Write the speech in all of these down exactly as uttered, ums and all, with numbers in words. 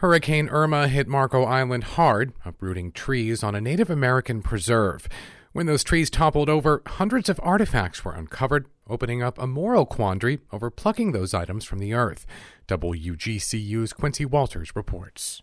Hurricane Irma hit Marco Island hard, uprooting trees on a Native American preserve. When those trees toppled over, hundreds of artifacts were uncovered, opening up a moral quandary over plucking those items from the earth. W G C U's Quincy Walters reports.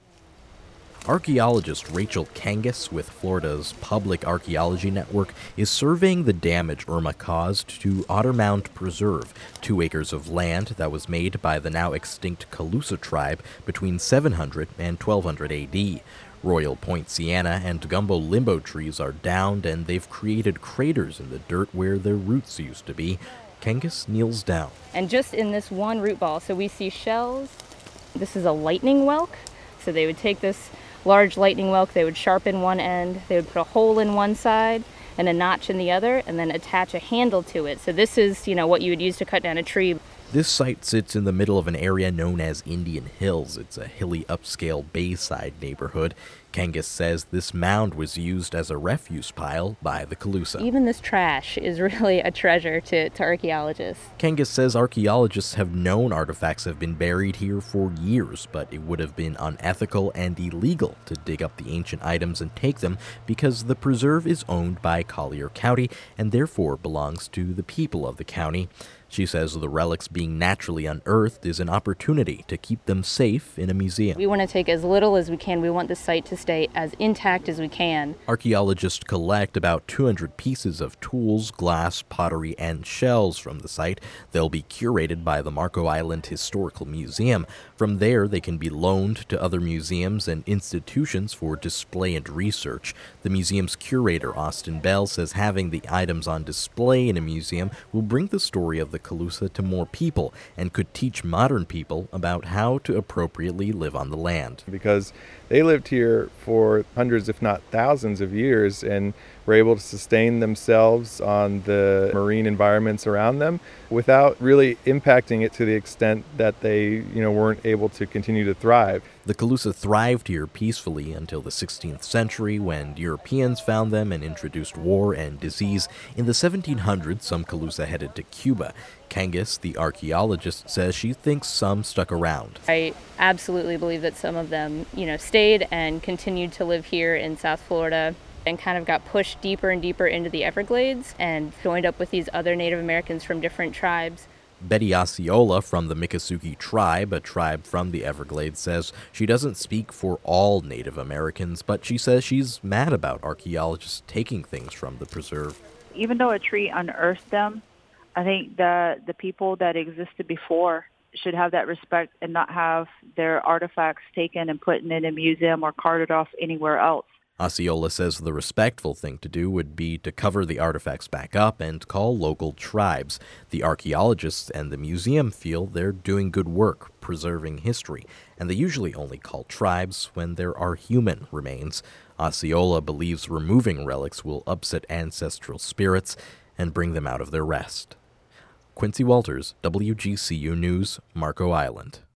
Archaeologist Rachel Kangas with Florida's Public Archaeology Network is surveying the damage Irma caused to Otter Mound Preserve, two acres of land that was made by the now extinct Calusa tribe between seven hundred and twelve hundred A D. Royal Point sienna and gumbo limbo trees are downed, and they've created craters in the dirt where their roots used to be. Kangas kneels down. And just in this one root ball, so we see shells. This is a lightning whelk. So they would take this large lightning whelk, they would sharpen one end, they would put a hole in one side and a notch in the other, and then attach a handle to it. So this is, you know, what you would use to cut down a tree. This site sits in the middle of an area known as Indian Hills. It's a hilly, upscale Bayside neighborhood. Kangas says this mound was used as a refuse pile by the Calusa. Even this trash is really a treasure to, to archaeologists. Kangas says archaeologists have known artifacts have been buried here for years, but it would have been unethical and illegal to dig up the ancient items and take them because the preserve is owned by Collier County and therefore belongs to the people of the county. She says the relics being naturally unearthed is an opportunity to keep them safe in a museum. We want to take as little as we can. We want the site to stay as intact as we can. Archaeologists collect about two hundred pieces of tools, glass, pottery, and shells from the site. They'll be curated by the Marco Island Historical Museum. From there, they can be loaned to other museums and institutions for display and research. The museum's curator, Austin Bell, says having the items on display in a museum will bring the story of the Calusa to more people and could teach modern people about how to appropriately live on the land. Because they lived here for hundreds, if not thousands of years, and were able to sustain themselves on the marine environments around them without really impacting it to the extent that they, you know, weren't able to continue to thrive. The Calusa thrived here peacefully until the sixteenth century, when Europeans found them and introduced war and disease. In the seventeen hundreds, some Calusa headed to Cuba. Kangas, the archaeologist, says she thinks some stuck around. I absolutely believe that some of them, you know, stayed and continued to live here in South Florida and kind of got pushed deeper and deeper into the Everglades and joined up with these other Native Americans from different tribes. Betty Osceola from the Miccosukee tribe, a tribe from the Everglades, says she doesn't speak for all Native Americans, but she says she's mad about archaeologists taking things from the preserve. Even though a tree unearthed them, I think the the people that existed before should have that respect and not have their artifacts taken and put in a museum or carted off anywhere else. Osceola says the respectful thing to do would be to cover the artifacts back up and call local tribes. The archaeologists and the museum feel they're doing good work preserving history, and they usually only call tribes when there are human remains. Osceola believes removing relics will upset ancestral spirits and bring them out of their rest. Quincy Walters, W G C U News, Marco Island.